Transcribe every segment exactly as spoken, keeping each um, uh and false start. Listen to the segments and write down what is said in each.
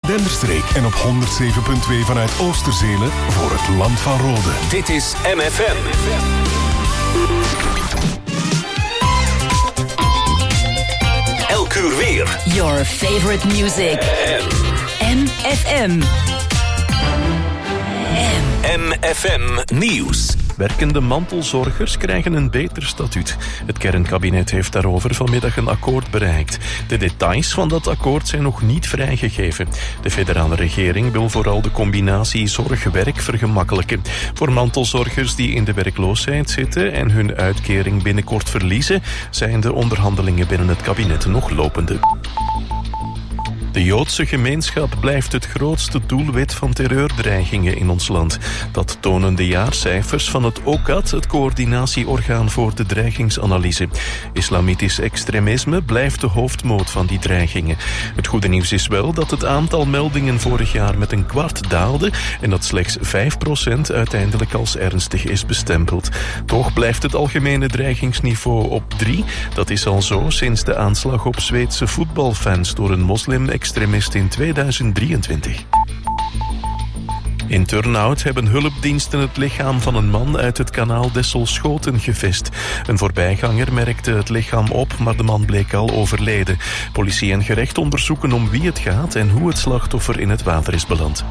Denderstreek en op honderd zeven komma twee vanuit Oosterzelen voor het Land van Rode. Dit is M F M. Elk uur weer. Your favorite music. M F M. M F M Nieuws. Werkende mantelzorgers krijgen een beter statuut. Het kernkabinet heeft daarover vanmiddag een akkoord bereikt. De details van dat akkoord zijn nog niet vrijgegeven. De federale regering wil vooral de combinatie zorg-werk vergemakkelijken. Voor mantelzorgers die in de werkloosheid zitten en hun uitkering binnenkort verliezen, zijn de onderhandelingen binnen het kabinet nog lopende. De Joodse gemeenschap blijft het grootste doelwit van terreurdreigingen in ons land. Dat tonen de jaarcijfers van het O C A D, het coördinatieorgaan voor de dreigingsanalyse. Islamitisch extremisme blijft de hoofdmoot van die dreigingen. Het goede nieuws is wel dat het aantal meldingen vorig jaar met een kwart daalde en dat slechts vijf procent uiteindelijk als ernstig is bestempeld. Toch blijft het algemene dreigingsniveau op drie. Dat is al zo sinds de aanslag op Zweedse voetbalfans door een moslim extremist in tweeduizend drieëntwintig. In Turnhout hebben hulpdiensten het lichaam van een man uit het kanaal Dessel-Schoten gevist. Een voorbijganger merkte het lichaam op, maar de man bleek al overleden. Politie en gerecht onderzoeken om wie het gaat en hoe het slachtoffer in het water is beland.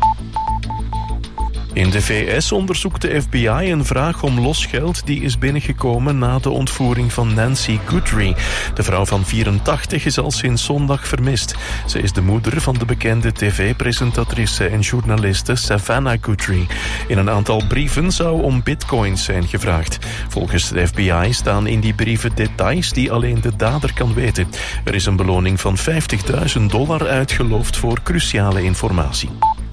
In de V S onderzoekt de F B I een vraag om losgeld die is binnengekomen na de ontvoering van Nancy Guthrie. De vrouw van vierentachtig is al sinds zondag vermist. Ze is de moeder van de bekende tv-presentatrice en journaliste Savannah Guthrie. In een aantal brieven zou om bitcoins zijn gevraagd. Volgens de F B I staan in die brieven details die alleen de dader kan weten. Er is een beloning van vijftigduizend dollar uitgeloofd voor cruciale informatie.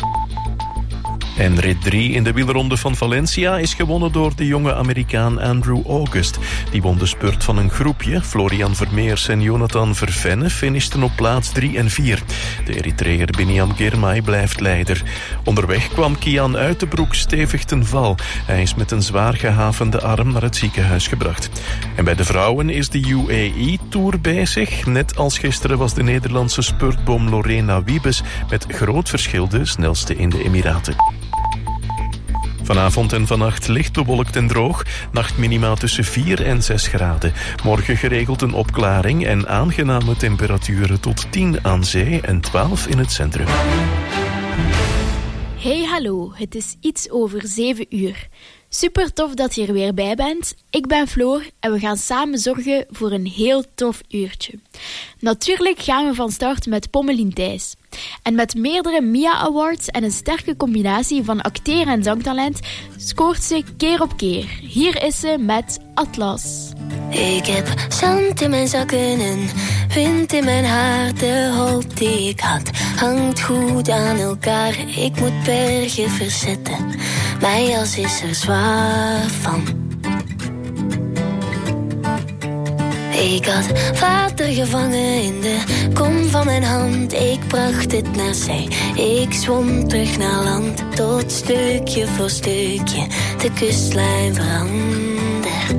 En rit drie in de wielronde van Valencia is gewonnen door de jonge Amerikaan Andrew August. Die won de spurt van een groepje. Florian Vermeers en Jonathan Vervenne finishten op plaats drie en vier. De Eritreër Biniam Girmay blijft leider. Onderweg kwam Kian Uitenbroek stevig ten val. Hij is met een zwaar gehavende arm naar het ziekenhuis gebracht. En bij de vrouwen is de U A E-tour bezig. Net als gisteren was de Nederlandse spurtboom Lorena Wiebes met groot verschil de snelste in de Emiraten. Vanavond en vannacht licht bewolkt en droog. Nachtminima tussen vier en zes graden. Morgen geregeld een opklaring en aangename temperaturen tot tien aan zee en twaalf in het centrum. Hey hallo, het is iets over zeven uur. Super tof dat je er weer bij bent. Ik ben Floor en we gaan samen zorgen voor een heel tof uurtje. Natuurlijk gaan we van start met Pommelien Thijs. En met meerdere Mia Awards en een sterke combinatie van acteren en zangtalent scoort ze keer op keer. Hier is ze met Atlas. Ik heb zand in mijn zakken en wind in mijn haar. De hoop die ik had hangt goed aan elkaar. Ik moet bergen verzetten, mijn jas is er zwaar van. Ik had water gevangen in de kom van mijn hand. Ik bracht het naar zee, ik zwom terug naar land. Tot stukje voor stukje de kustlijn verandert.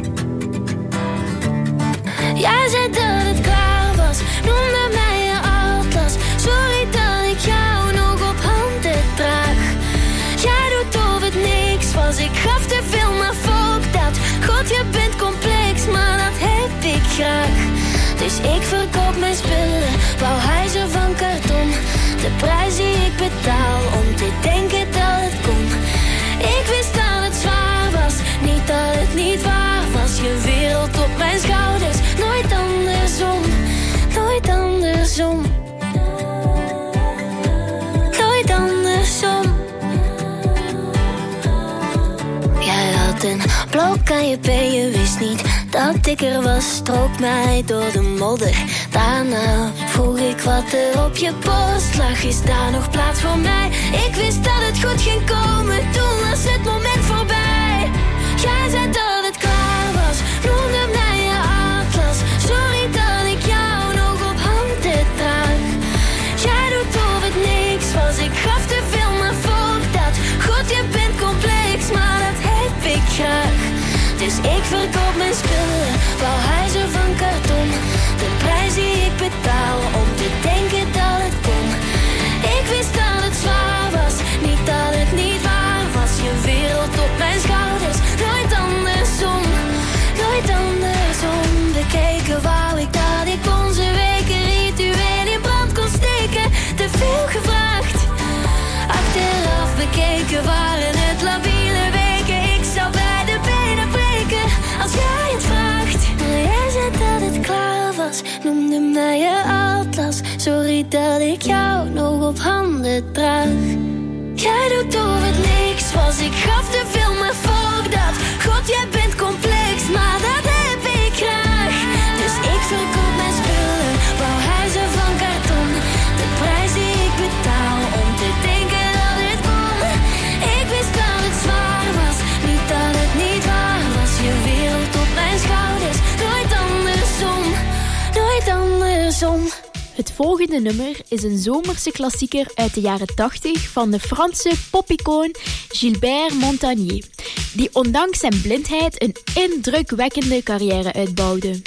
Jij zei dat het klaar was, noemde mij je Atlas. Sorry dat ik jou nog op handen draag. Jij doet of het niks was, ik gaf te veel, maar fuck dat. God, je bent complex, maar dat heb ik graag. Dus ik verkoop mijn spullen, bouw huizen van karton. De prijs die ik betaal om te denken dat het kon. Ik wist dat het zwaar was, niet dat het niet waar was. Je wereld op mijn schouders, nooit andersom, nooit andersom. Nooit andersom. Jij had een blok aan je been, je wist niet dat ik er was. Strook mij door de modder. Daarna vroeg ik wat er op je borst lag. Is daar nog plaats voor mij? Ik wist dat het goed ging komen, toen was het moment voorbij. Jij zei dat het klaar was, noemde mij je Atlas. Sorry dat ik jou nog op handen draag. Jij doet of het niks was, ik gaf te veel, maar fuck dat. God, je bent complex, maar dat heb ik graag. Dus ik verkoop mijn spullen, bouw huizen van karton. De prijs die ik betaal om te denken dat het kon. Ik wil weken waren het labiele weken. Ik zou bij de benen breken als jij het vraagt. Maar jij zei dat het klaar was, noemde mij je atlas. Sorry dat ik jou nog op handen draag. Jij doet of het niks was, ik gaf te veel, maar fuck dat. God, jij bent complex, maar dat heb ik graag. Dus ik verkoop mijn spullen, bouw huizen van karton. De prijs die ik betaal om te denken dat het kon. Ik wist dat het zwaar was, niet dat het niet waar was. Je wereld op mijn schouders, nooit andersom, nooit andersom. Het volgende nummer is een zomerse klassieker uit de jaren tachtig van de Franse popicoon Gilbert Montagnier, die ondanks zijn blindheid een indrukwekkende carrière uitbouwde.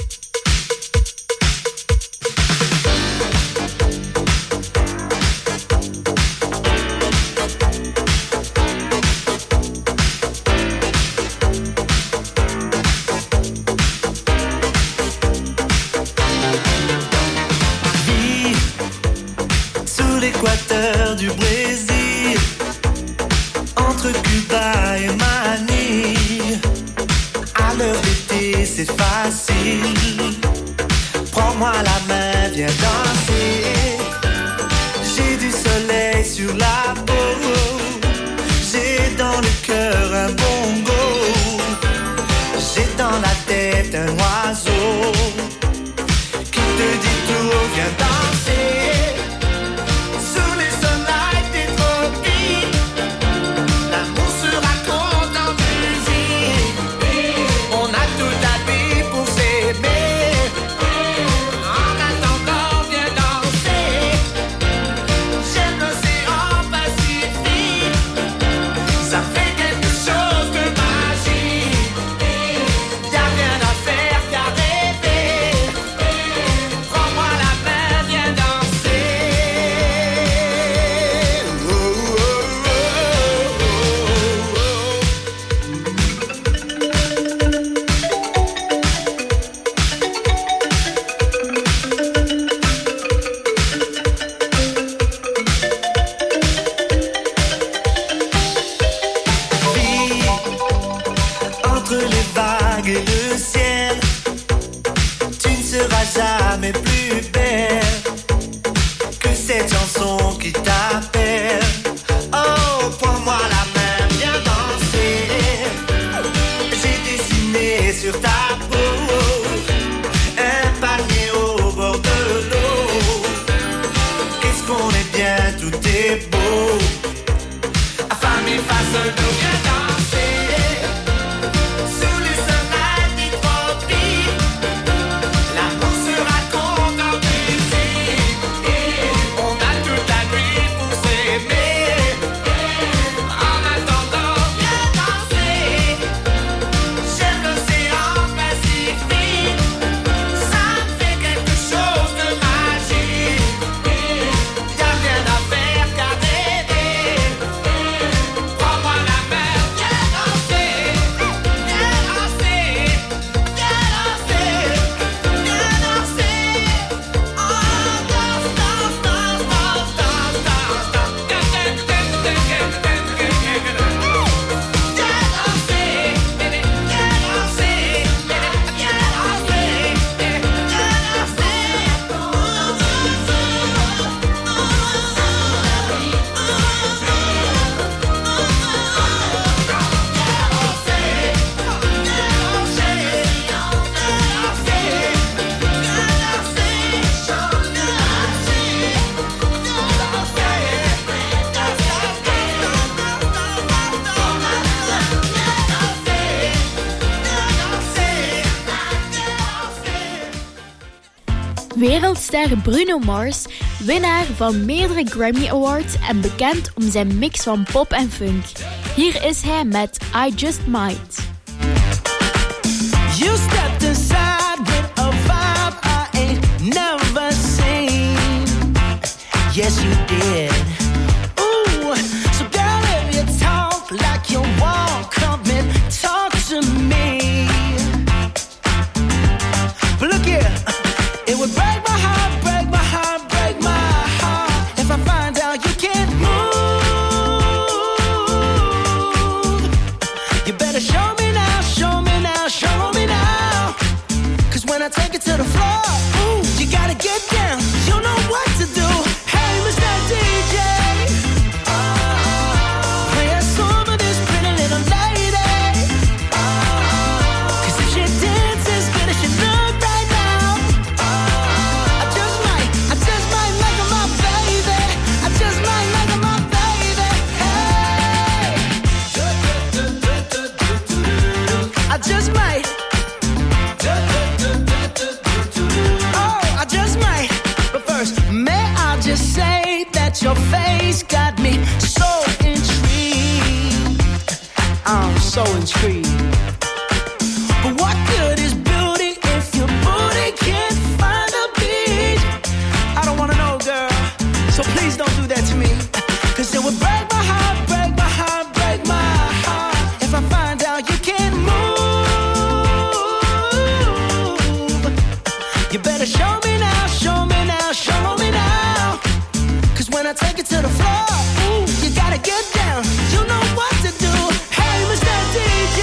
L'équateur du Brésil, entre Cuba et Manille. À l'heure d'été, c'est facile. Prends-moi la main, viens danser. J'ai du soleil sur la peau. J'ai dans le cœur un bongo. J'ai dans la tête un oiseau qui te dit tout, viens danser. jamais plus belle que cette chanson qui t'appelle. Oh, prends-moi la main, viens danser. J'ai dessiné sur ta peau un palmier au bord de l'eau. Qu'est-ce qu'on est bien, tout est beau. Affamé face à nous, viens danser. Wereldster Bruno Mars, winnaar van meerdere Grammy Awards en bekend om zijn mix van pop en funk. Hier is hij met I Just Might. You stepped inside with a vibe I ain't never seen. Yes, you did. Ooh, so girl, if you talk like you walk, come and talk to me. But look here, it would break my heart, break my heart, break my heart if I find out you can't move. so intrigued. But what good is beauty if your booty can't find a beat? I don't wanna know, girl, so please don't do that to me. Cause it would break my heart, break my heart, break my heart if I find out you can't move. You better show me now, show me now, show me now. Cause when I take it to the floor, ooh, you gotta get down. You know what to do. Hey, Mister D J,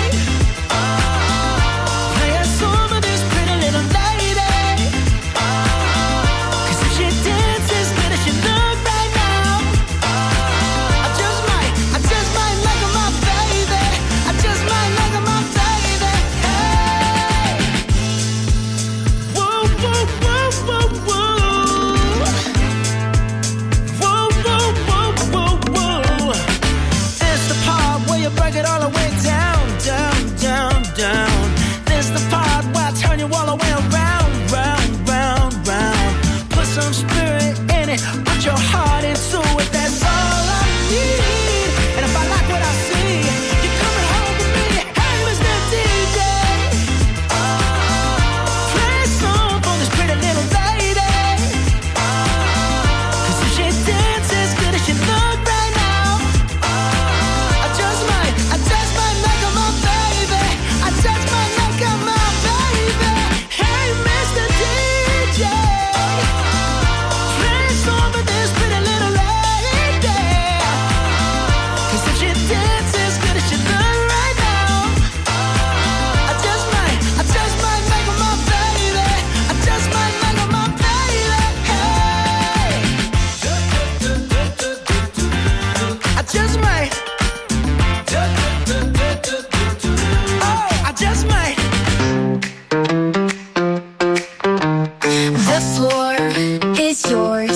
play a song for this pretty little lady. Cause if she dances as good as she look right now, I just might, I just might like her my baby. I just might like her my baby. Hey, whoa, whoa, whoa, whoa, whoa. Whoa, whoa, whoa, whoa, whoa. It's the part where you break it all the way down, down, down, down. This the part where I turn you all the way around, round, round, round. Put some spirit in it, put your heart into it. That's all I need. And if I like what I see, you're coming home with me. Hey, Mister D J, play a song for this pretty little lady. Cause if she dances as good as she look right now, I just might, I just might make her my baby. I just might make her my baby. Hey, Mister D J, play a song for this pretty little lady. Cause if she dances as good as she look right now, I just might, I just might make her my baby. I just might make her my baby. Hey, I just might. Oh, I just might. The floor is yours.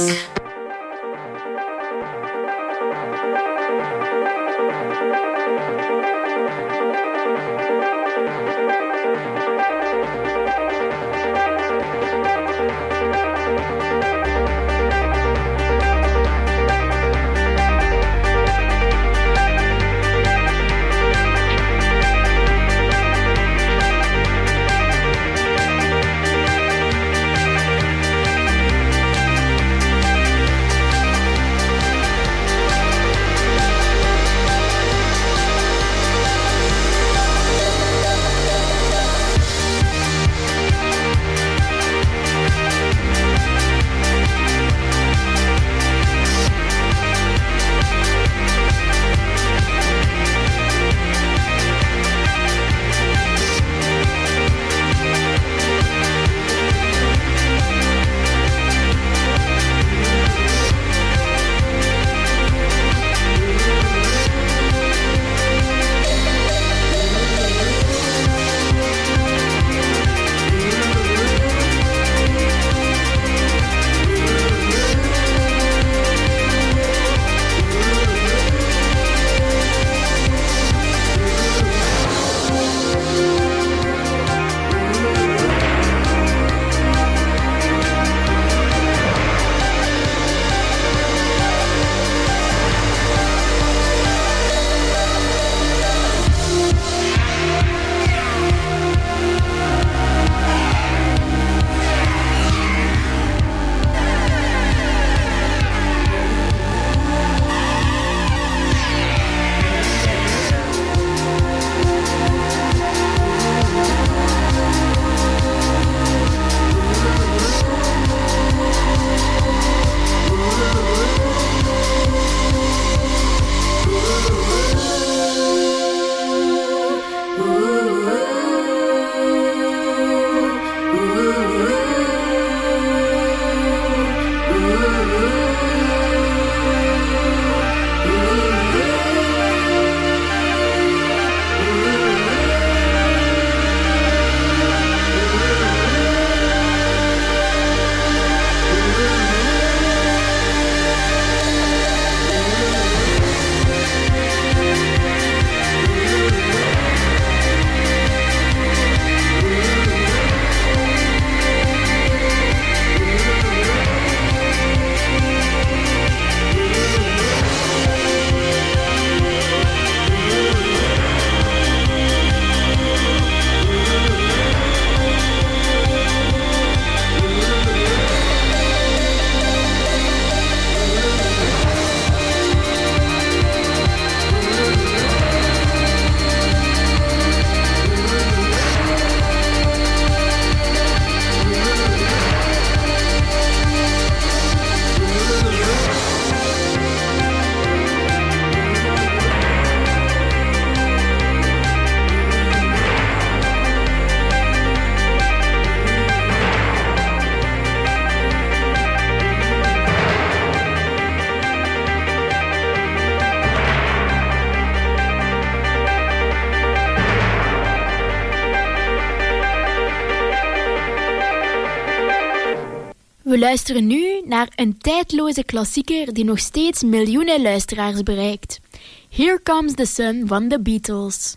We luisteren nu naar een tijdloze klassieker die nog steeds miljoenen luisteraars bereikt. Here Comes the Sun van The Beatles.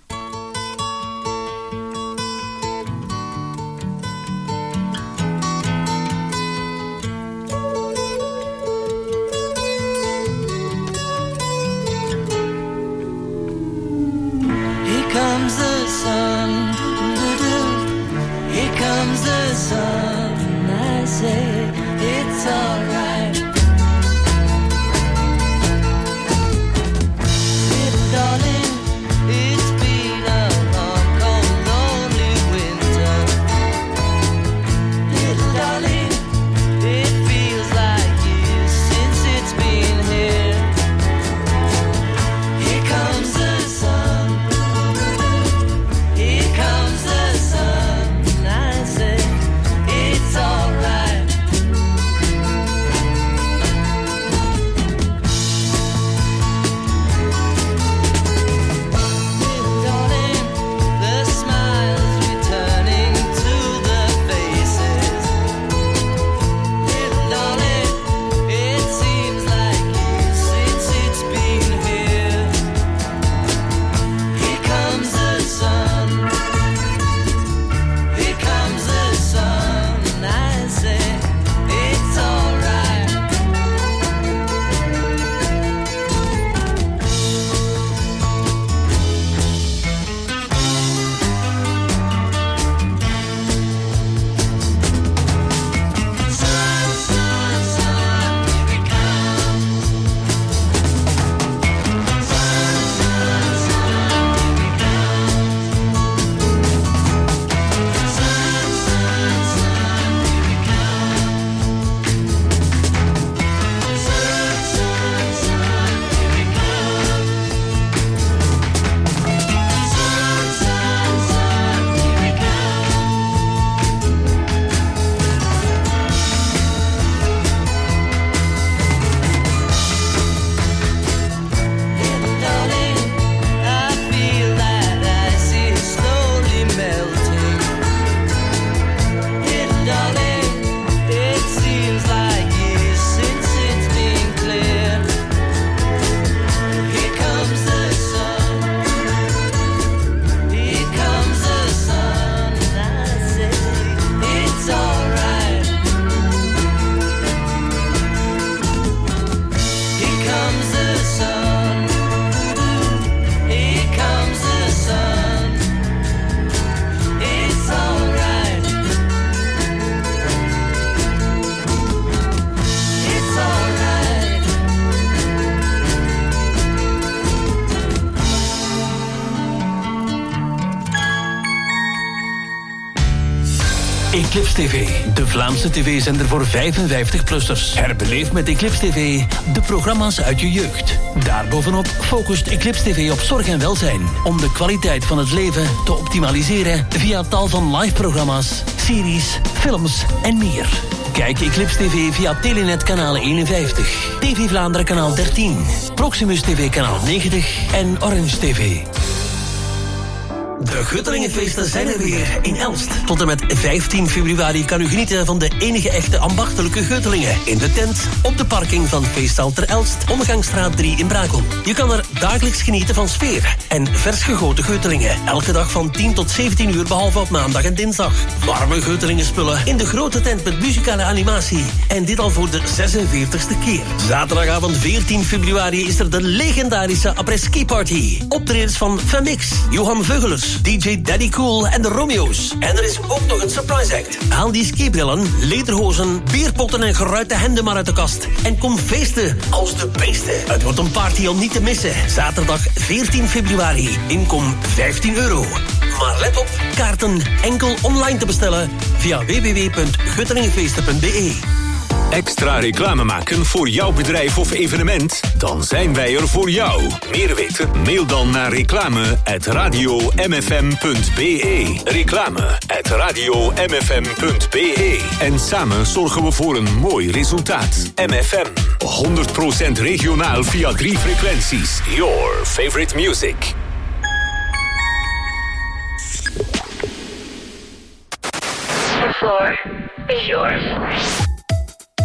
Comes the sun, here comes the sun, I say it's alright. Little darling, it's been a long, cold, lonely winter. Little darling, it feels like years since it's been here. Here comes the sun. Here comes the sun, I say it's alright. Little darling, the smiles returning to the faces. Little darling, it seems like years since it's been here. Here comes the sun. Here comes the sun, I say it's alright. Sun, sun, sun, here it comes. Sun, sun, sun, here it comes. Sun, sun, sun, here it comes. Sun, sun, sun, here it comes. Sun, sun, sun, here it Little darling, I feel that ice is slowly melting. Little darling, it seems like years since it's been clear. Here comes the sun. Here comes the sun, I say it's alright. Here comes the sun. Here comes the sun. It's alright. It's alright. Eclipse T V, de Vlaamse tv-zender voor vijfenvijftig-plussers. Herbeleef met Eclipse T V de programma's uit je jeugd. Daarbovenop focust Eclipse T V op zorg en welzijn, om de kwaliteit van het leven te optimaliseren via tal van live-programma's, series, films en meer. Kijk Eclipse T V via Telenet kanaal eenenvijftig, T V Vlaanderen kanaal dertien, Proximus T V kanaal negentig en Orange T V. De Guttelingenfeesten zijn er weer in Elst. Tot en met vijftien februari kan u genieten van de enige echte ambachtelijke Guttelingen. In de tent, op de parking van Feestzaal ter Elst, Omgangsstraat drie in Brakel. Je kan er dagelijks genieten van sfeer en vers gegoten Guttelingen. Elke dag van tien tot zeventien uur, behalve op maandag en dinsdag. Warme Guttelingenspullen in de grote tent met muzikale animatie. En dit al voor de zesenveertigste keer. Zaterdagavond veertien februari is er de legendarische après-ski party. Optredens van Femix, Johan Veugelers, D J Daddy Cool en de Romeo's. En er is ook nog een surprise act. Haal die skibrillen, lederhozen, bierpotten en geruite hemden maar uit de kast. En kom feesten als de beesten. Het wordt een party om niet te missen. Zaterdag veertien februari. Inkom vijftien euro. Maar let op, kaarten enkel online te bestellen via w w w punt guttelingenfeesten punt b e. Extra reclame maken voor jouw bedrijf of evenement? Dan zijn wij er voor jou. Meer weten? Mail dan naar reclame at radio m f m punt b e. Reclame at radio m f m punt b e. En samen zorgen we voor een mooi resultaat. M F M, honderd procent regionaal via drie frequenties. Your favorite music. The floor is yours.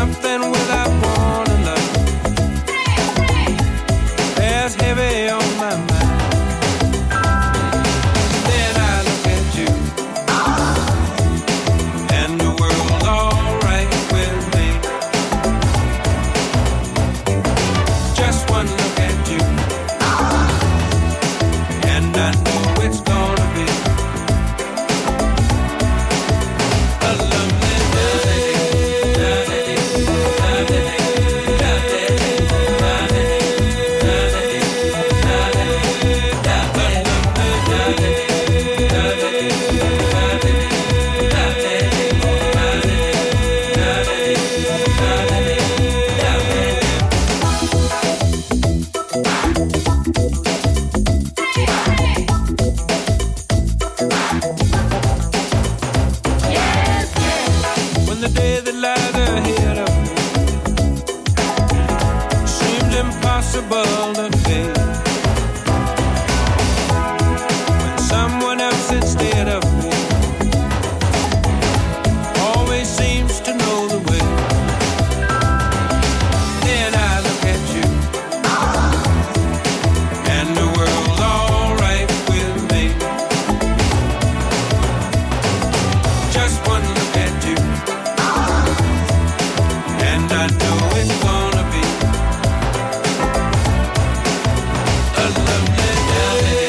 something without warning, love. Bears heavy on my mind. Then I look at you, and the world's alright with me. Just one look at you, and I know it's gonna be a lovely day. When the day that lies ahead of me seems impossible to face, when someone else instead of me always seems to know the way, then I look at you, and the world's alright with me. Just one look at you, and I know it's gonna be a lovely day.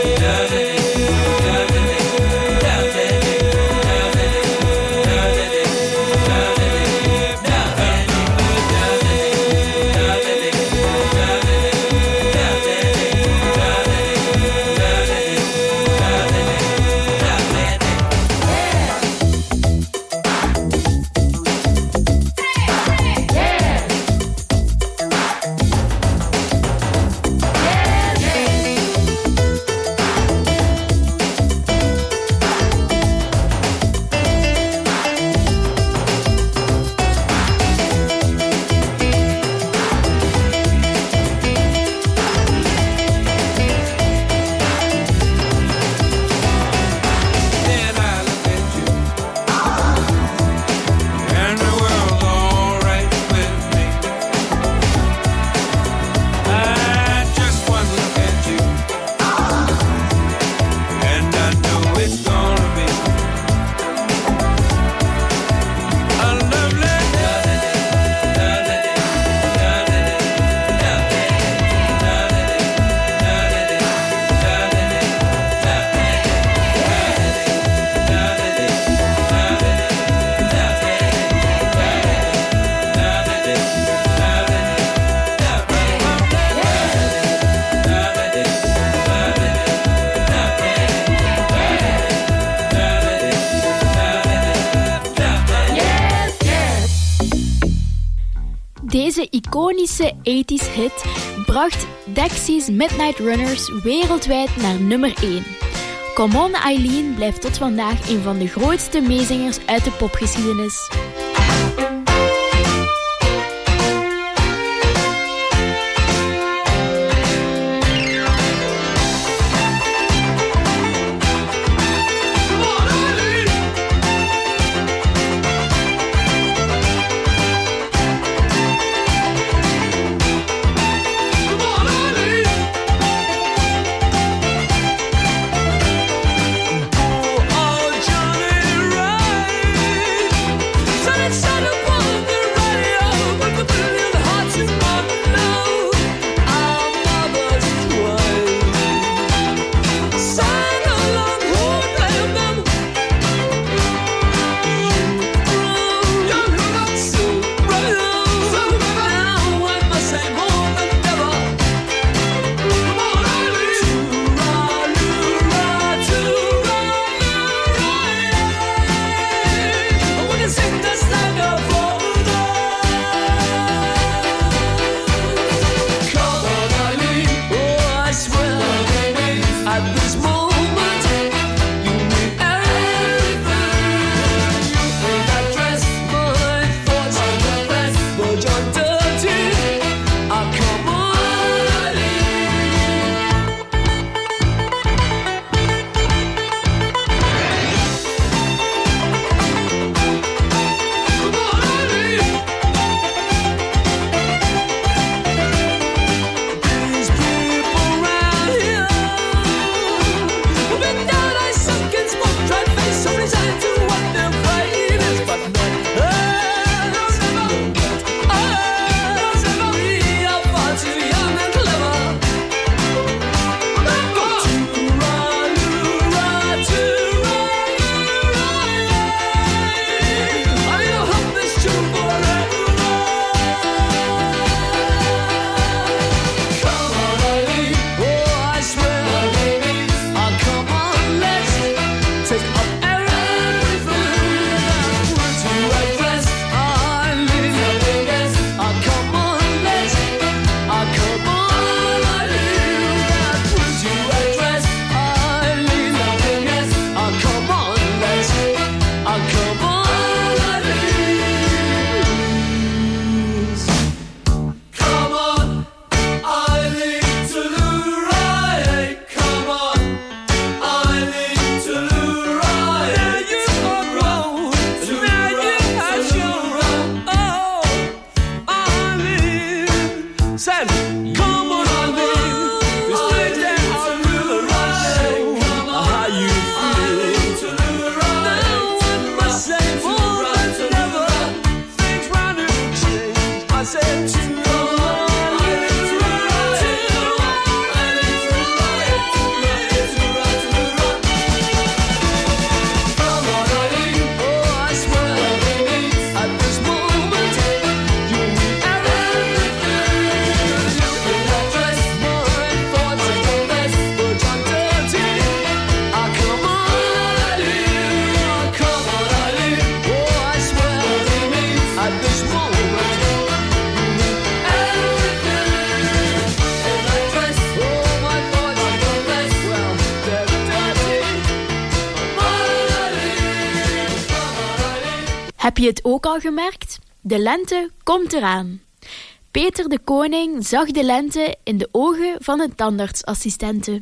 Then I look at you, and the world's alright with me. I just one look at you, and I know it's gonna be a lovely Deze iconische tachtiger hit bracht Dexys Midnight Runners wereldwijd naar nummer één. Come On Eileen blijft tot vandaag een van de grootste meezingers uit de popgeschiedenis. oh Johnny Ride. Heb je het ook al gemerkt? De lente komt eraan. Peter de Koning zag de lente in de ogen van een tandartsassistente.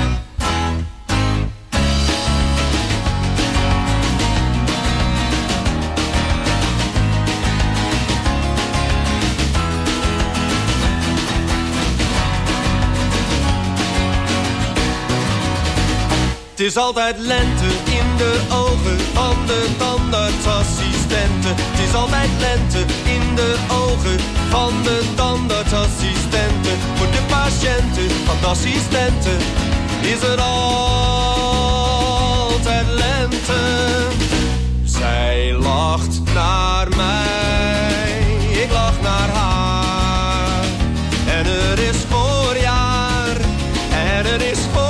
Het is altijd lente in de ogen van de tandartsassistenten. Het is altijd lente in de ogen van de tandartsassistenten. Voor de patiënten van de assistenten is er altijd lente. Zij lacht naar mij, ik lach naar haar. En er is voorjaar, en er is voorjaar.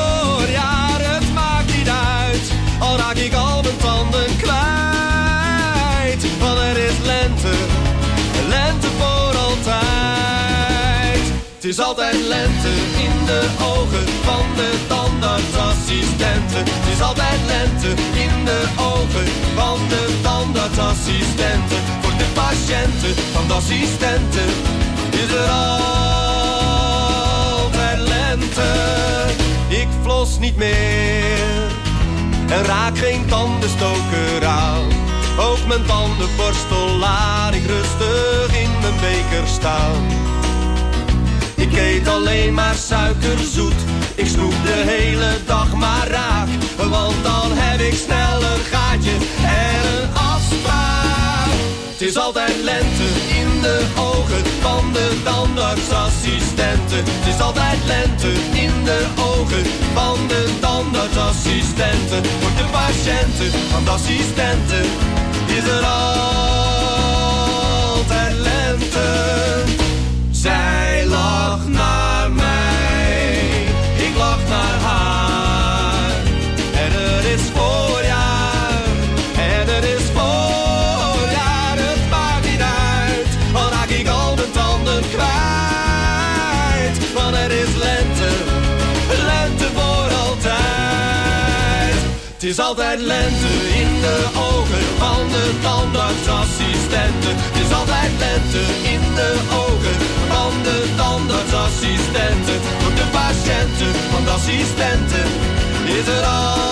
Al raak ik al mijn tanden kwijt. Want er is lente, lente voor altijd. Het is altijd lente in de ogen van de tandartsassistenten. Het is altijd lente in de ogen van de tandartsassistenten. Voor de patiënten van de assistenten is er altijd lente. Ik flos niet meer en raak geen tandenstoker aan. Ook mijn tandenborstel laat ik rustig in mijn beker staan. Ik eet alleen maar suikerzoet. Ik snoep de hele dag maar raak. Want dan heb ik snel een gaatje en een afspraak. Het is altijd lente in de ogen van de tandartsassistenten. Het is altijd lente in de ogen van de tandartsassistenten. Voor de patiënten van de assistenten is er altijd lente. Zij lacht naar mij, ik lach naar haar. En er is voorjaar, en er is voorjaar. Het maakt niet uit, al raak ik al mijn tanden kwijt. Want er is lente, lente voor altijd. Het is altijd lente in de ogen van de tandartsassistenten. Het is altijd lente in de ogen van de tandartsassistenten. Voor de patiënten van de assistenten is er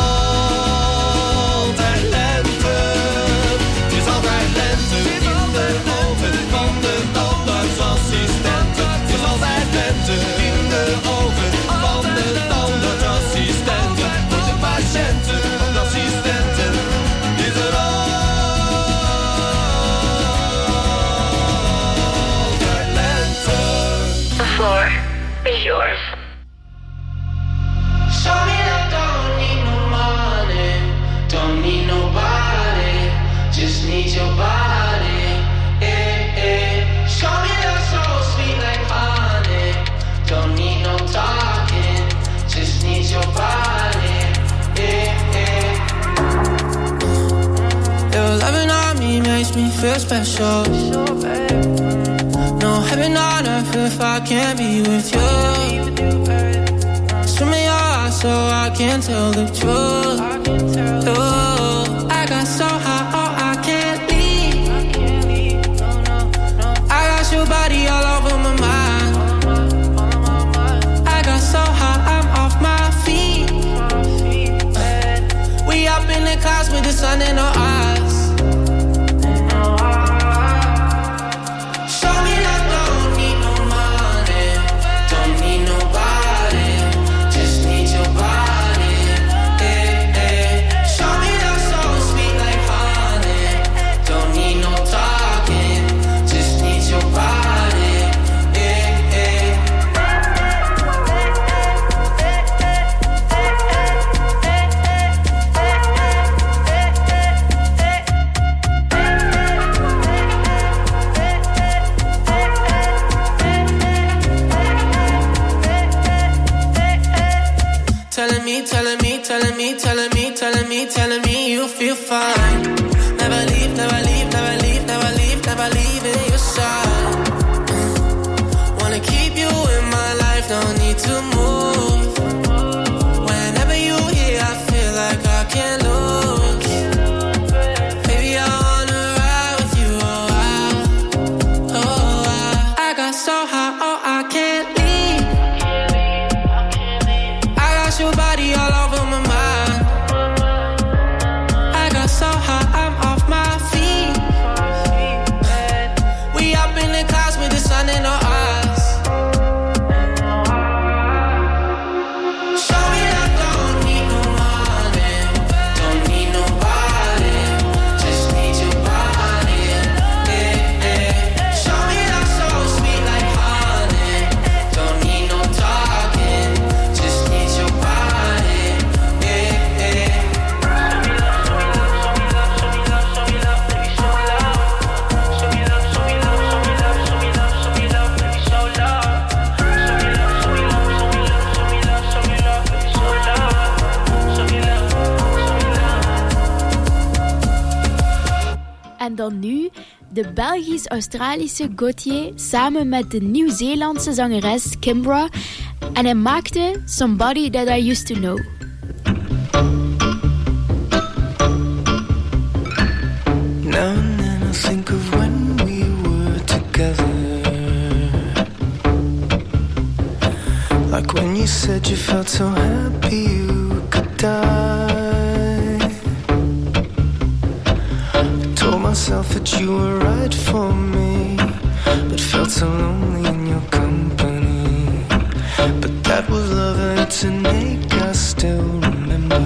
altijd lente. Het is altijd lente in de ogen van de tandartsassistenten. Het is altijd lente in de ogen van de tandartsassistenten. Voor de patiënten van de assistenten is er altijd lente. The floor is yours. Show me that don't need no money, don't need nobody, just need your body. Eh, eh. Show me that so sweet like honey, don't need no talking, just need your body. Eh, eh. Your loving on me makes me feel special. No heaven on earth if I can't be with you. Swim in your eyes so I can tell the truth. Ooh, I got so high, oh I can't leave. I got your body all over my mind. I got so high, I'm off my feet. We up in the clouds with the sun in our eyes. Show me that don't need no money, don't need nobody, just need your body. Eh, eh. Show me that so sweet like honey, don't need no talking, just need your body. Eh, eh. Telling me, telling me, telling me, telling me, telling me, telling me you feel fine. Never leave, never leave, never leave, never leave, never leave in your side. Wanna keep you in my life, no need to move. Whenever you're here, I feel like I can't lose. Baby, I wanna En dan nu de Belgisch-Australische Gauthier samen met de Nieuw-Zeelandse zangeres Kimbra. En hij maakte Somebody That I Used To Know. Now and then I think of when we were together, like when you said you felt so happy you could die. I told myself that you were right for me, but felt so lonely in your company. But that was love and it's an ache I still remember.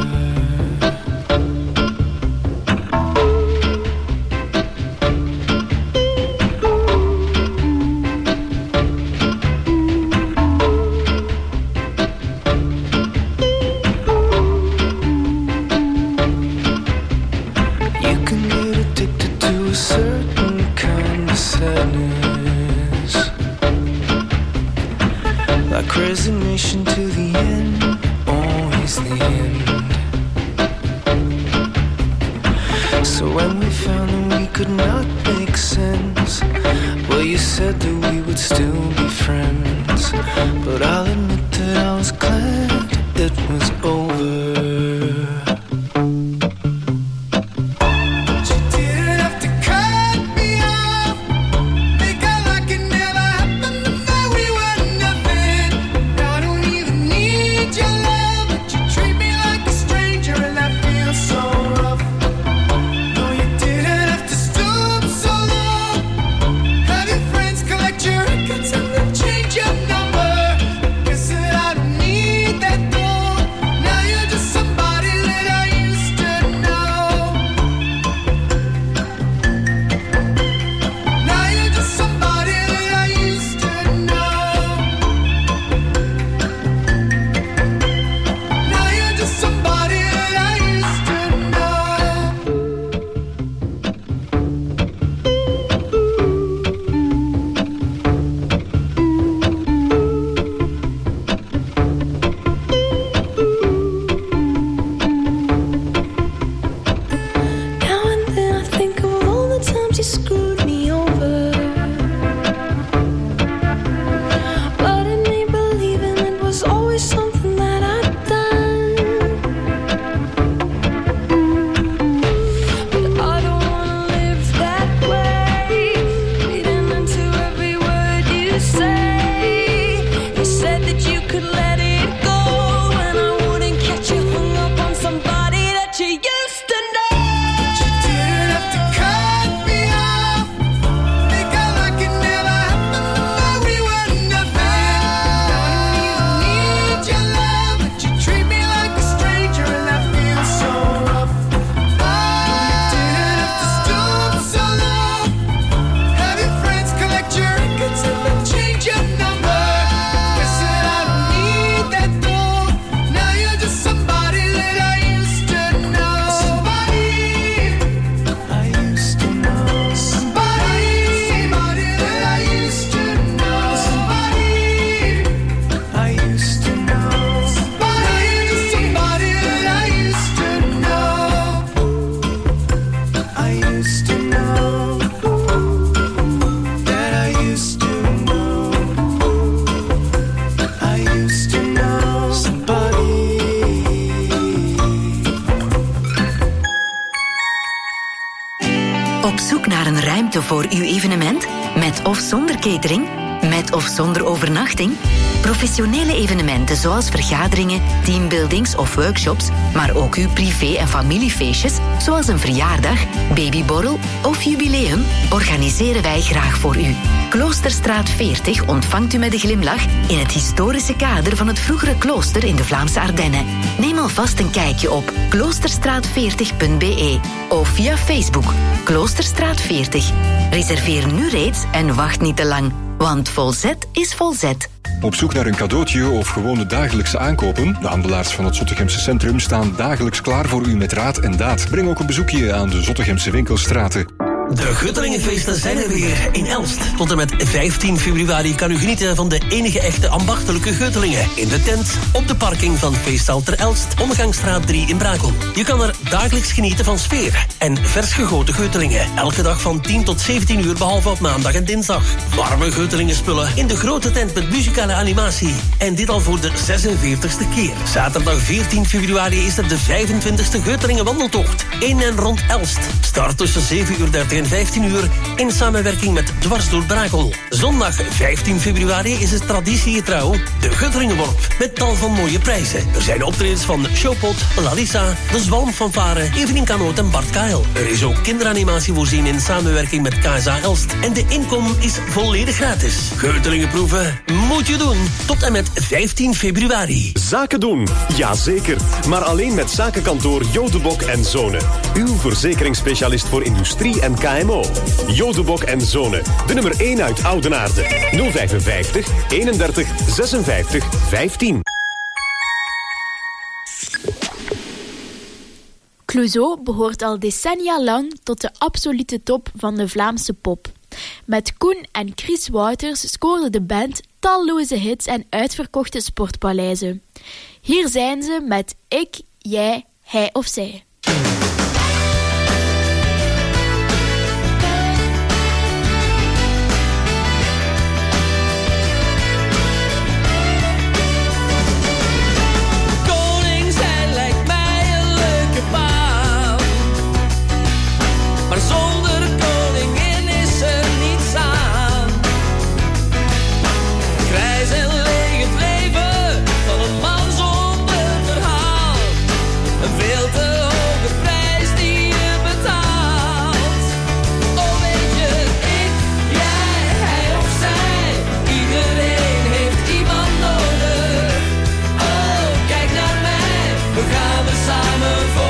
Resignation to the end, always the end. So when we found that we could not make sense, well, you said that we would still be friends. But I'll admit that I was glad it was over. Change your number, 'cause I don't need that though. Now you're just Op zoek naar een ruimte voor uw evenement? Met of zonder catering? Met of zonder overnachting? Professionele evenementen zoals vergaderingen, teambuildings of workshops, maar ook uw privé- en familiefeestjes, zoals een verjaardag, babyborrel of jubileum, organiseren wij graag voor u. Kloosterstraat veertig ontvangt u met een glimlach in het historische kader van het vroegere klooster in de Vlaamse Ardennen. Neem alvast een kijkje op kloosterstraat veertig punt b e of via Facebook Kloosterstraat veertig. Reserveer nu reeds en wacht niet te lang, want volzet is volzet. Op zoek naar een cadeautje of gewone dagelijkse aankopen? De handelaars van het Zottegemse centrum staan dagelijks klaar voor u met raad en daad. Breng ook een bezoekje aan de Zottegemse winkelstraten. De Guttelingenfeesten zijn er weer in Elst. Tot en met vijftien februari kan u genieten van de enige echte ambachtelijke Guttelingen. In de tent, op de parking van Feesthal ter Elst, Omgangsstraat drie in Brakel. Je kan er dagelijks genieten van sfeer en vers gegoten Guttelingen. Elke dag van tien tot zeventien uur, behalve op maandag en dinsdag. Warme Guttelingenspullen in de grote tent met muzikale animatie. En dit al voor de zesenveertigste keer. Zaterdag veertien februari is er de vijfentwintigste Guttelingen wandeltocht. In en rond Elst. Start tussen zeven uur dertig en vijftien uur in samenwerking met Dwars door Brakel. Zondag vijftien februari is het traditiegetrouw de Guttelingenworp met tal van mooie prijzen. Er zijn optredens van Showpot, Lalisa, de Zwalmfanfare, Evelien Kanoot en Bart Kael. Er is ook kinderanimatie voorzien in samenwerking met K S A Elst. En de inkom is volledig gratis. Guttelingenproeven moet je doen tot en met vijftien februari. Zaken doen, jazeker. Maar alleen met zakenkantoor Jodebok en Zonen. Uw verzekeringsspecialist voor industrie en K M O. Jodebok en Zonen. De nummer één uit Oudenaarde. nul vijfenvijftig, eenendertig, zesenvijftig, vijftien. Clouseau behoort al decennia lang tot de absolute top van de Vlaamse pop. Met Koen en Chris Wouters scoorde de band talloze hits en uitverkochte sportpaleizen. Hier zijn ze met Ik, Jij, Hij of Zij. Maar zonder koningin is er niets aan. Grijs en leeg het leven van een man zonder verhaal. Een veel te hoge prijs die je betaalt. Oh weet je, ik, jij, hij of zij. Iedereen heeft iemand nodig. Oh, kijk naar mij, we gaan er samen voor.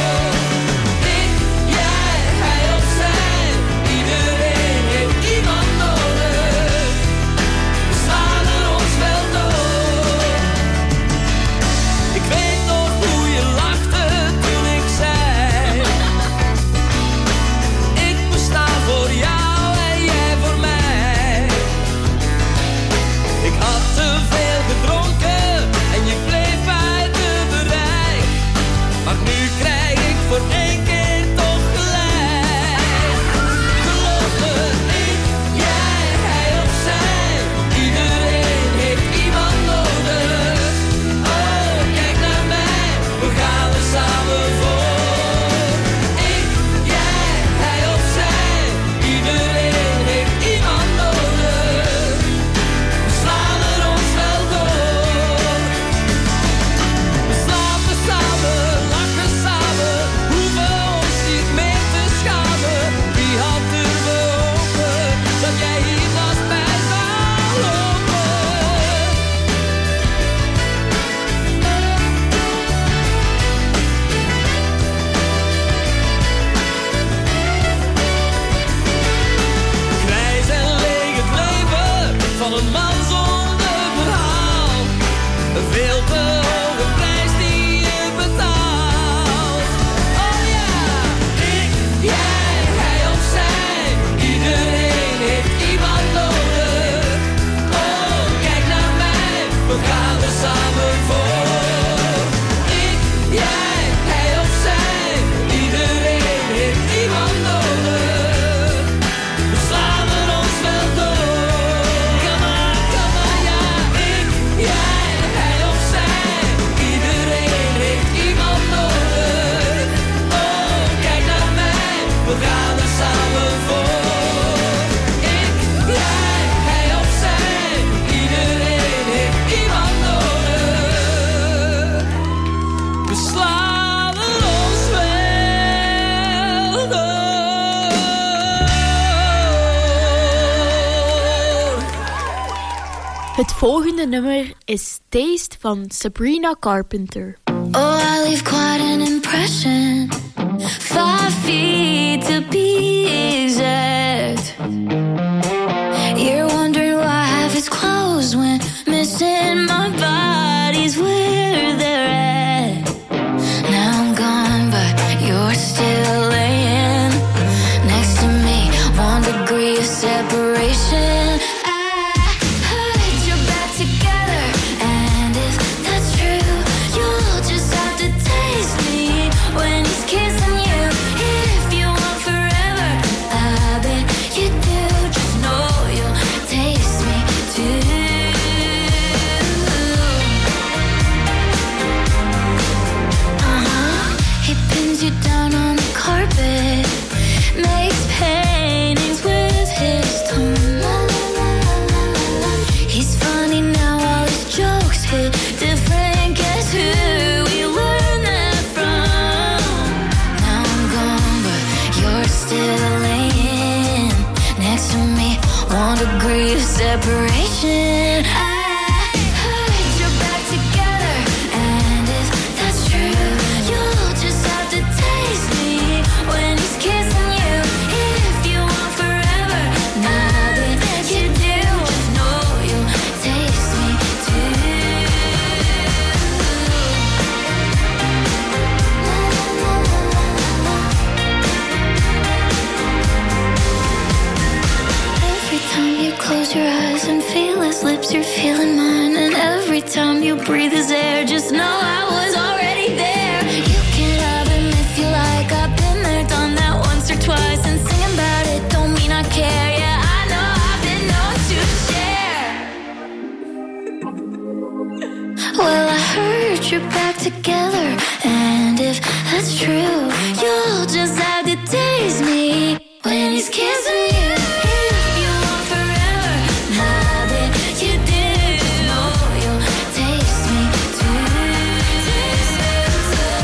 Het volgende nummer is Taste van Sabrina Carpenter. Oh, I leave quite an impression. Five feet to be exact. You're wondering why half is closed when missing my body's where they're at. Now I'm gone, but you're still laying next to me. desperation. I put you back together, and if that's true, you'll just have to taste me when he's kissing you. If you want forever, I bet you do. Just know you'll taste me too. Uh-huh. He pins you down on the carpet, makes paintings with his tongue. He's funny now, all his jokes hit different. Guess who we learned that from? Now I'm gone, but you're still laying next to me. One degree of separation. I put you back together, and if that's true, you'll just have to taste me when he's kissing you. If you want forever, now that you do, just know you'll taste me too. Every time you close your eyes and feel his lips, you're feeling mine. And every time you breathe his air, just know I was already there. You can have him if you like. I've been there, done that once or twice. And singing about it don't mean I care. Yeah, I know I've been known to share. Well, I heard you're back together, and if that's true, you'll just have to taste me when he's kissing you. If you want forever, now that you do, know you'll taste me too. Taste me too.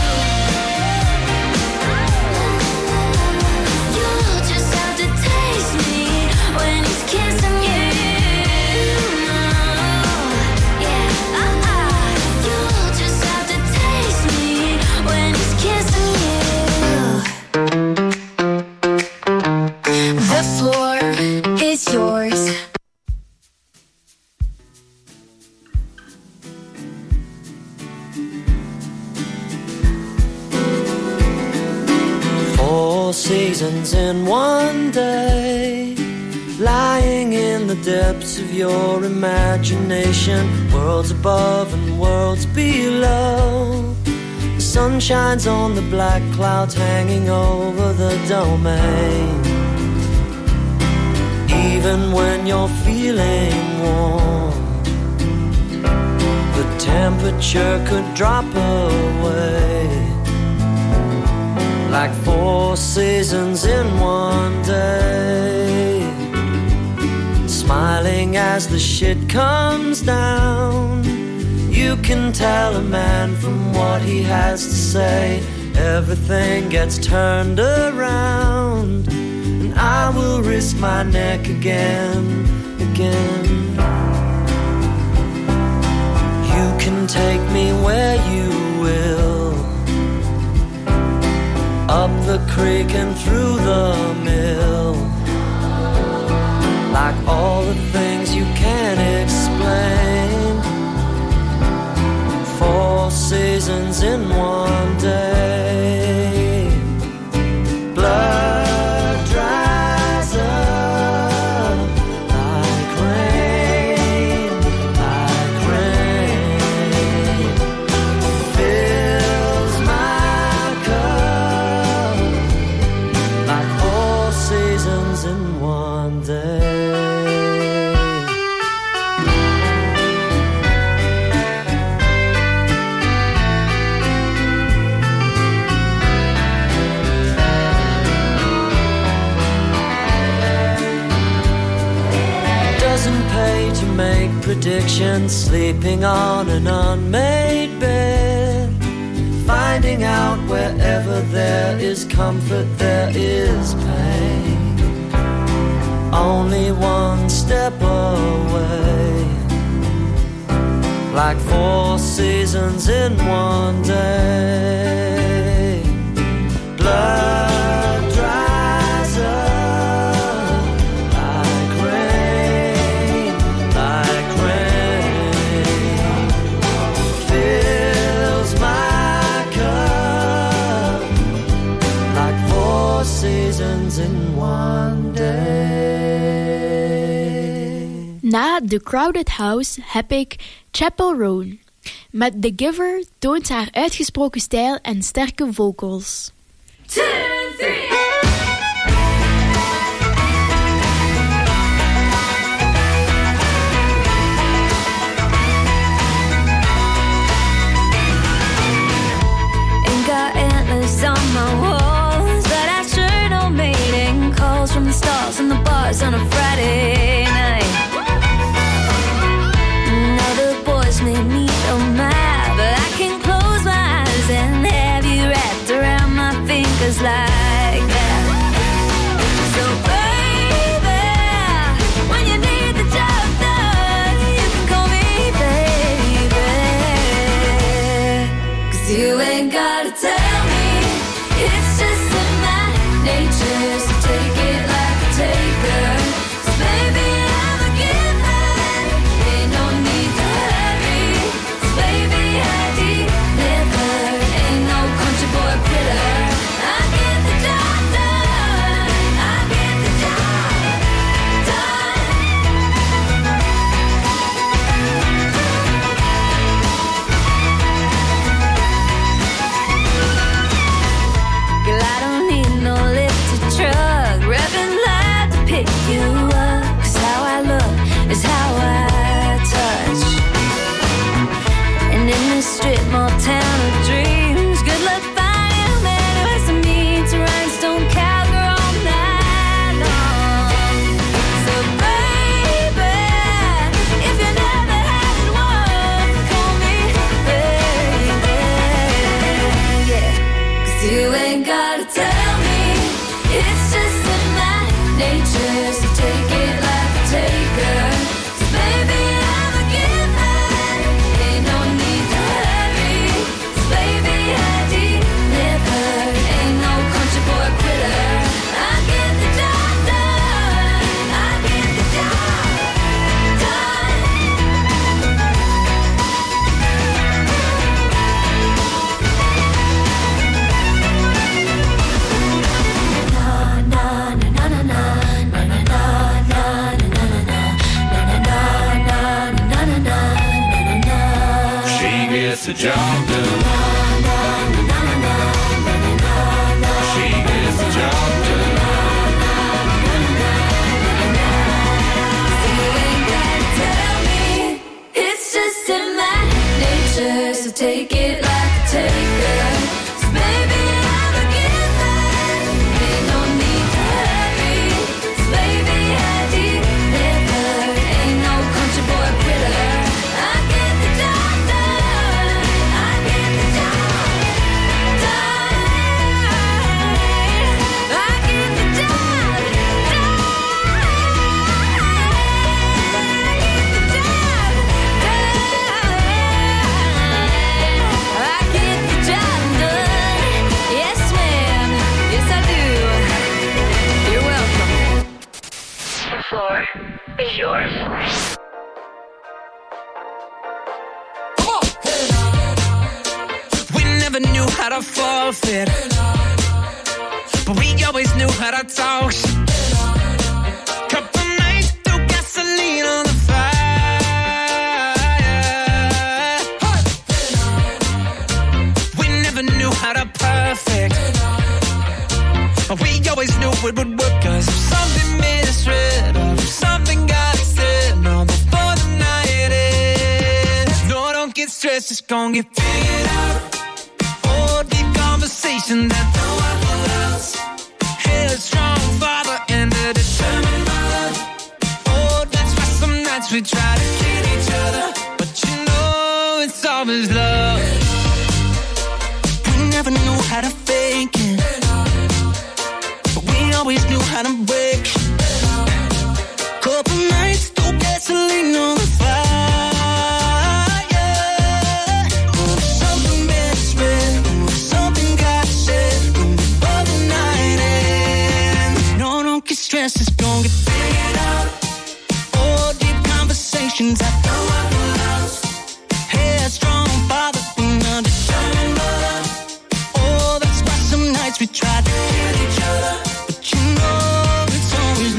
You'll just have to taste me when he's kissing you. Yeah, uh-uh. You'll just have to taste me when he's kissing you. The floor is yours. Four seasons in one day, lying in the depths of your imagination. Worlds above and worlds below. The sun shines on the black clouds hanging over the domain. Even when you're feeling warm, the temperature could drop away. Like four seasons in one day. Smiling as the shit comes down. You can tell a man from what he has to say. Everything gets turned around, and I will risk my neck again, again. You can take me where you will, up the creek and through the mill. Like all the things you can't explain. Four seasons in one day. Blood dries up like rain, like rain. Fills my cup like four seasons in one day. To make predictions, sleeping on an unmade bed, finding out wherever there is comfort there is pain. Only one step away, like four seasons in one day. Blood dries up like rain, like rain. Fills my cup like four seasons in one day. Na The Crowded House heb ik Chappell Roan. Met The Giver toont haar uitgesproken stijl en sterke vocals. Two, three. On my walls, but I sure don't mating calls from the stars and the bars on a Friday night. Now the boys may need a map, but I can close my eyes and have you wrapped around my fingers like that. So baby, when you need the job done, you can call me baby, 'cause you ain't gotta tell me. It's just in my nature, so take it like a taker. 'Cause baby, I'm a giver, ain't no need to hurry. 'Cause baby, I deliver, ain't no country boy quitter. I get the job done, I get the job done. Girl, I don't need no lifted truck, revving loud to pick you up. 'Cause how I look is how I touch. And in this strip mall town of dreams, good luck finding a man who has to meet to rhinestone cowgirl all night long. So baby, if you never had one, call me baby, yeah. 'Cause you ain't gotta tell me, it's just in my nature, so take it like a taker. 'Cause baby, I'm a giver, ain't no need to hurry. 'Cause baby, I deliver, ain't no country boy quitter. I get the job done, I get the job done. She gets the job done. She gets the job done. You ain't gotta tell me, it's just in my nature, so take it like a taker. 'Cause baby, I'm a giver, ain't no need to hurry. 'Cause baby, I deliver, ain't no country boy quitter. I get the job done, I get the job done, I get the job done. I get the job done. Yes, ma'am. Yes, I do. You're welcome. The floor is yours. We never knew how to forfeit, but we always knew how to talk. Couple nights threw gasoline on the fire. We never knew how to perfect, but we always knew it would work. 'Cause if something made us red, or if something got us said, no, before the night ends. No, don't get stressed, it's gonna get figured out. Oh, deep conversation that no one else. Headstrong father and a determined mother. Oh, that's why some nights we try to kill each other, but you know it's always love. We never knew how to fake it, but we always knew how to break. Couple nights, threw gasoline on the fire. Oh, something made us red, oh, something got said, oh, before the night ends. No, don't get stressed, it's gonna get figured out. Oh, deep conversations that no one else. Headstrong father and a determined mother. Oh, that's why some nights we try to kill each other, but you know it's always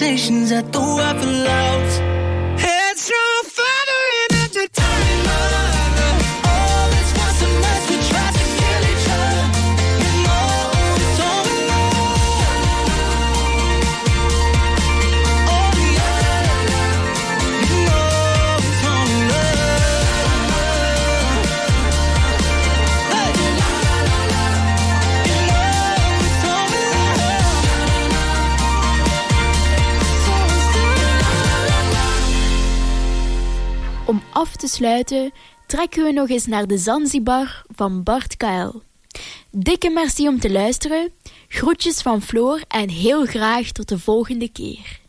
conversations I thought I fell out. Headstrong, firing at the timer. Oh, this was the night we tried to kill each other. You know it's all alone. Oh yeah, you know it's all alone. Hey, you know it's all Om af te sluiten trekken we nog eens naar de Zanzibar van Bart K L. Dikke merci om te luisteren, groetjes van Floor en heel graag tot de volgende keer.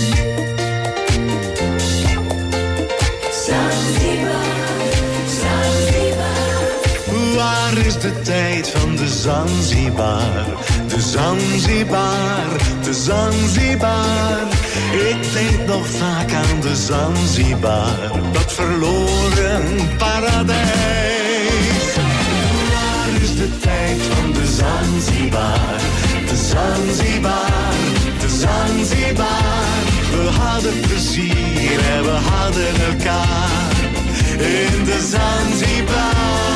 Waar is de tijd van de Zanzibar? De Zanzibar, de Zanzibar. Ik denk nog vaak aan de Zanzibar, dat verloren paradijs. Waar is de tijd van de Zanzibar? De Zanzibar, de Zanzibar. We hadden plezier en we hadden elkaar in de Zanzibar.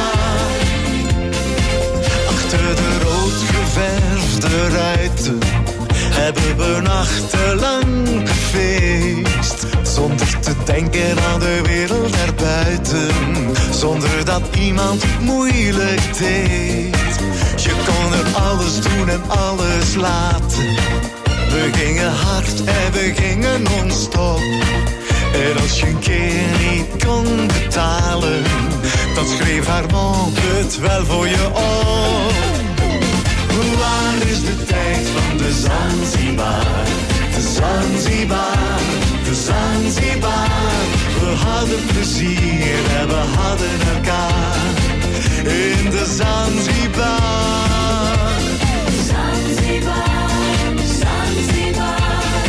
Achter de rood geverfde ruiten hebben we nachtenlang gefeest. Zonder te denken aan de wereld daarbuiten. Zonder dat iemand moeilijk deed. Je kon er alles doen en alles laten. We gingen hard en we gingen non-stop. En als je een keer niet kon betalen, dan schreef haar mond het wel voor je op. Waar is de tijd van de Zanzibar? De Zanzibar, de Zanzibar. We hadden plezier en we hadden elkaar in de Zanzibar. Zanzibar, Zanzibar.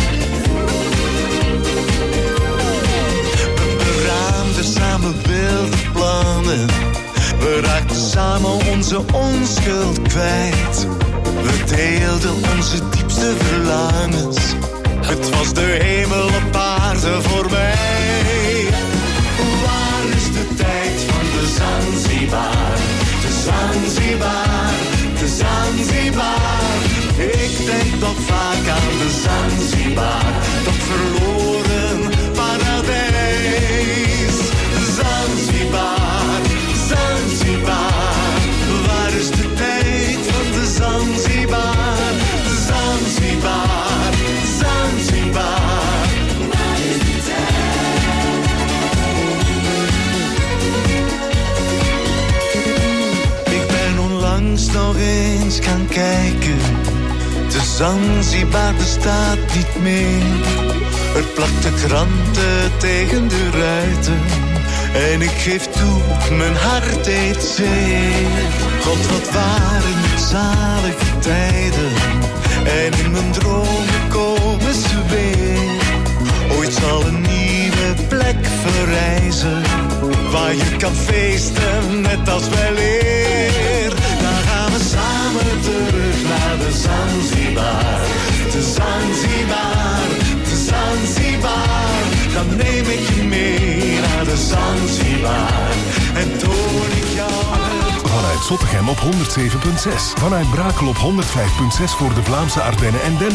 We beraamden samen wilde plannen. We raakten samen onze onschuld kwijt. We deelden onze diepste verlangens. Het was de hemel op aarde voor mij. Waar is de tijd van de Zanzibar? De Zanzibar, de Zanzibar. Ik denk nog vaak aan de Zanzibar, dat verloren paradijs. Zanzibar, Zanzibar. Waar is de tijd van de Zanzibar? Zanzibar, Zanzibar. Waar is de tijd? Ik ben onlangs nog eens gaan kijken. De Zanzibar bestaat niet meer. Er plakte kranten tegen de ruiten. En ik geef toe, mijn hart deed zeer. God, wat waren het zalige tijden. En in mijn dromen komen ze weer. Ooit zal een nieuwe plek verrijzen, waar je kan feesten net als weleer. Dan gaan we samen terug naar de Zanzibar. De Zanzibar, de Zanzibar. Dan neem ik je mee naar de Zanzibar en toon ik jou. Vanuit Zottegem op honderd zeven punt zes. Vanuit Brakel op honderd vijf punt zes voor de Vlaamse Ardennen en Den.